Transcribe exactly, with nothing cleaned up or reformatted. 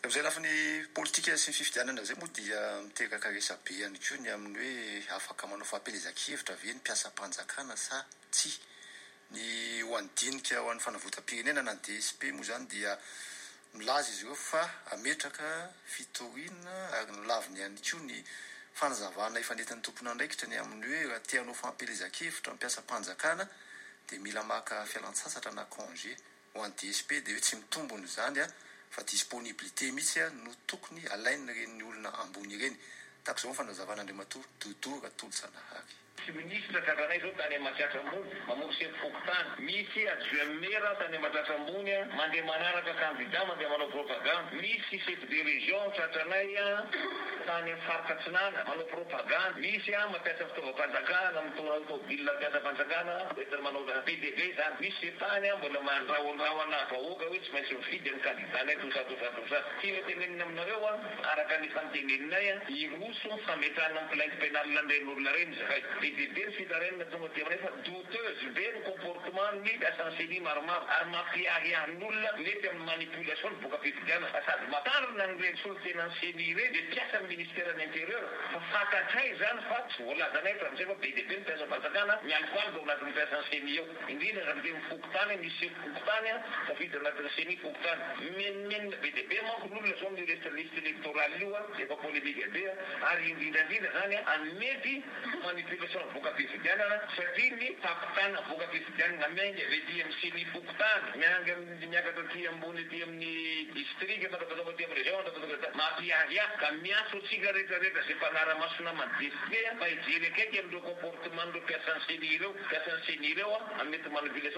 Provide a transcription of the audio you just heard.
am'izay lafa ny politika sy ny fifidianana zay moa dia mitegaka resabe ihany koa ny amin'ny hoe afaka manao fampelezan-kevitra ve ny mpiasam-panjakana sa tsy. Ny ho andinika ho an'ny fanavotam-pirenena na D S P moa zany dia milaza izy ireo fa ametraka fitoriana ary nolaviny ihany koa ny fanazavana efa nentin'ny tompona andraikitra ny amin'ny hoe raha tianao fampelezan-kevitra mpiasam-panjakana dia mila maka fialan-tsasatra na congé ho an'ny D S P dia hoe tsy mitombony zany a fa disponibilité mihitsy a no tokony alaina reny olona ambony ireny. Tako izao fanazavana Andriamatoa Dodo Tolo-Tsanahary. Ministra Karanay zao tany Matsatsamboly mamory sefofokontany misy adjoint maire tany Matsatsamboly mandeha manaraka candidat mandeha manao propagande misy chef de région Tratranay tany Farikatsinana manao propagande misy a mampiasa fitaovam-panjakana mitondra automobile mampiasa fanjakana entina manao P D V zany misy tany mbola mandrahondrahona vahoaka hoe tsy maintsy mifidy ny candidat-nay tosatosatosa tiana tenenina aminareo a araka ny fanteneninay a iroso fametrahana ny plainte pénale lan'ren'olona reny zakay D B fitarena tonga dia rehefa douteuse be ny comportement ny mpiasan-seni maromaro ary mampiahiahin'olona mety amin'ny manipulation boka fifidiana sady matarina ny reny solotenan'ny seni reny dia piasa ny ministère de l'intérieur fa fantatray zany fa tsy voalazanay fa amizay fa B D B ny mpiasam-panjakana mialikoaly do anatin'ny mpiasan'ny seni eo indrindra zany be mifokotany misy fokotany safidy anatin'ny seni fokotany menmenina B D B manko n'olona zao amin'ny liste liste électorale io a efa polémique be ary indrindrandrindra zany a mety manipulation boka fifidianana satria ny tapitana boka fifidianana mengy avety amin'ny seni fokotany mianga miakatra aty ambony aty amin'ny district fatapatao aty amin'ny région tapatao mampiahia ka miaso tsika rehetrarehetra zay mpanara-masona madesike fa hijery akaiky amin'ireo comportement n'ireo mpiasan'ny seni ireo mpiasan'ny seni ireo a mety manipulation